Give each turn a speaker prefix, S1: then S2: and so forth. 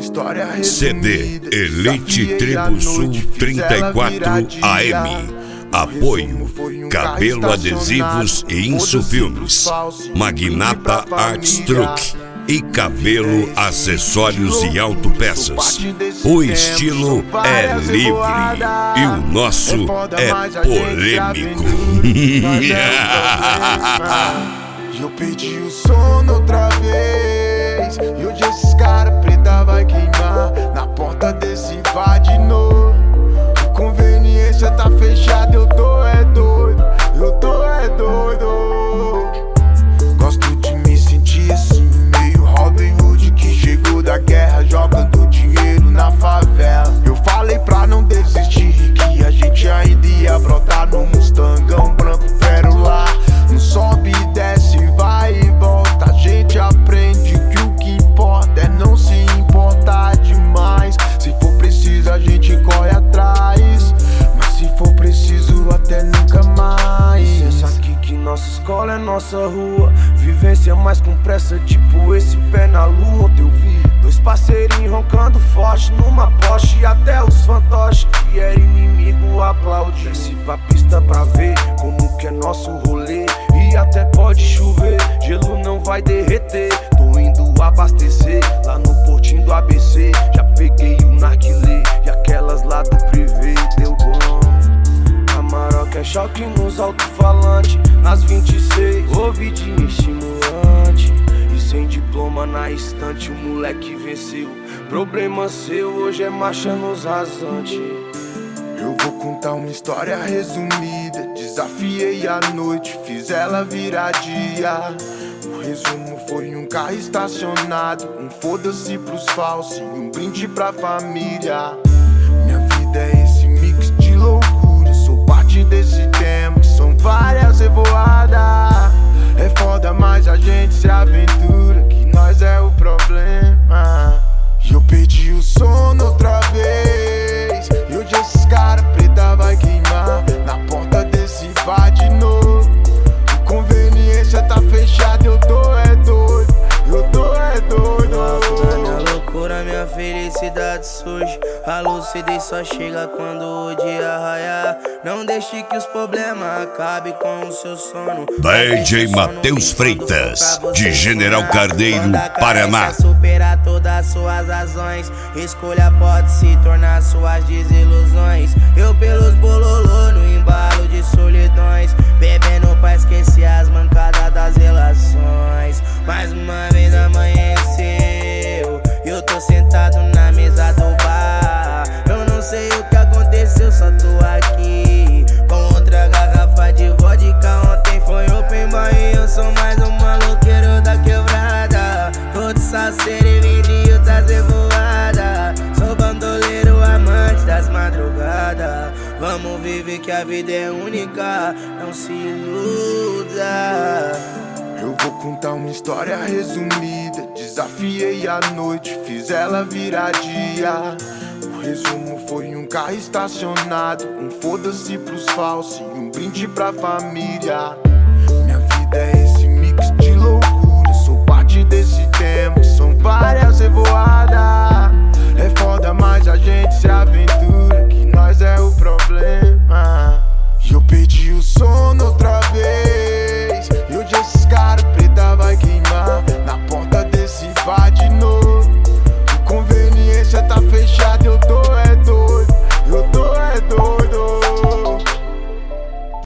S1: CD Elite Tribo Sul 34 AM. Apoio Cabelo Adesivos e Insufilmes, Magnata Arts Truck e Cabelo Acessórios e Autopeças. O estilo é livre e o nosso é polêmico.
S2: Eu perdi o sono outra vez e hoje esses cara preta vai queimar na porta desse bar de novo. Conveniência tá fechada, eu tô é doido, eu tô é doido. Gosto de me sentir assim, meio Robin Hood que chegou da guerra jogando dinheiro na favela. Eu falei pra não desistir, que a gente ainda ia brotar no Mustangão branco pérola. Não sobe e desce, vai e volta, a gente aprende que o que importa é não se importar demais. Se for preciso a gente corre atrás, mas se for preciso até nunca mais.
S3: Pensa aqui que nossa escola é nossa rua, vivência mais com pressa, tipo esse pé na lua. Ontem eu vi dois parceirinhos roncando forte numa Porsche, até os fantoches que era inimigo aplaude. Desce pra pista pra ver como que é nosso rolê, e até pode chover, gelo não vai derreter. Tô indo abastecer lá no portinho do ABC, já peguei o narguilé e aquelas lá do privê deu bom. A Maroca é choque nos alto-falantes, nas 26, ouvidinho estimulante. E sem diploma na estante, o moleque venceu. Problema seu, hoje é marcha nos rasantes.
S2: Eu vou contar uma história resumida. Desafiei a noite, fiz ela virar dia. O resumo foi um carro estacionado, um foda-se pros falsos e um brinde pra família. Minha vida é esse mix de loucura, sou parte desse tema, são várias revoadas. É foda, mas a gente se aventura, que nós é o problema. E eu perdi o sono outra vez e hoje esses cara preta vai queimar na porta desse bar de novo. Conveniência tá fechada, eu tô é doido, eu tô é doido.
S3: Minha loucura, minha felicidade surge, a lucidez só chega quando o dia raiar. Não deixe que os problemas acabem com o seu sono.
S1: DJ Matheus Freitas, de General Carneiro, Paraná.
S3: Superar todas as suas razões, escolha pode se tornar suas desilusões. Eu pelos bololô no embalo de solidões, bebendo pra esquecer as mancadas das relações. Mais uma vez amanheceu, eu tô sentado na mesa do bar. Eu não sei o que aconteceu, só tô aqui com outra garrafa de vodka. Ontem foi open bar e eu sou mais um maloqueiro da quebrada. Tô de saceiro e vinil das revoadas, sou bandoleiro amante das madrugadas. Vamos viver que a vida é única, não se iluda.
S2: Eu vou contar uma história resumida. Desafiei a noite, fiz ela virar dia. O resumo foi um carro estacionado, um foda-se pros falsos e um brinde pra família. Minha vida é esse mix de loucura, sou parte desse tema, são várias revoluções.